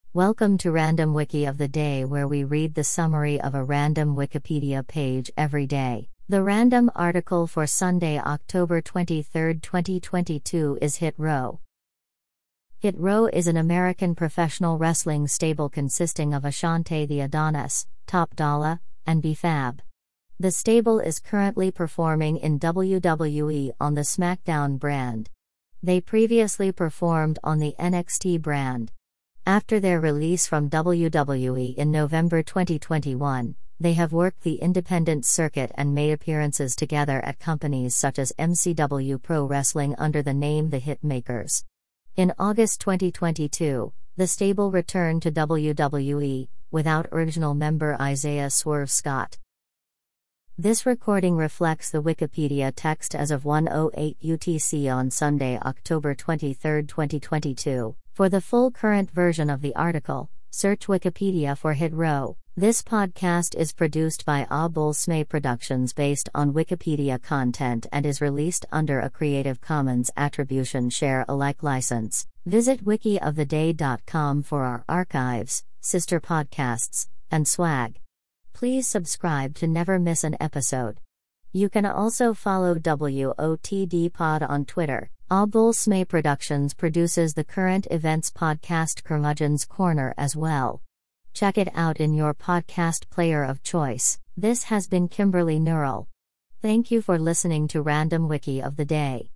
Welcome to Random Wiki of the Day, where we read the summary of a random Wikipedia page every day. The random article for Sunday, October 23, 2022 is Hit Row. Hit Row is an American professional wrestling stable consisting of Ashante the Adonis, Top Dollar, and B-Fab. The stable is currently performing in WWE on the SmackDown brand. They previously performed on the NXT brand. After their release from WWE in November 2021, they have worked the independent circuit and made appearances together at companies such as MCW Pro Wrestling under the name The Hitmakers. In August 2022, the stable returned to WWE, without original member Isaiah Swerve Scott. This recording reflects the Wikipedia text as of 1:08 UTC on Sunday, October 23, 2022. For the full current version of the article, search Wikipedia for Hit Row. This podcast is produced by Abul Smay Productions based on Wikipedia content and is released under a Creative Commons Attribution Share Alike license. Visit wikioftheday.com for our archives, sister podcasts, and swag. Please subscribe to never miss an episode. You can also follow WOTD Pod on Twitter. Abul Smay Productions produces the current events podcast Curmudgeon's Corner as well. Check it out in your podcast player of choice. This has been Kimberly Neural. Thank you for listening to Random Wiki of the Day.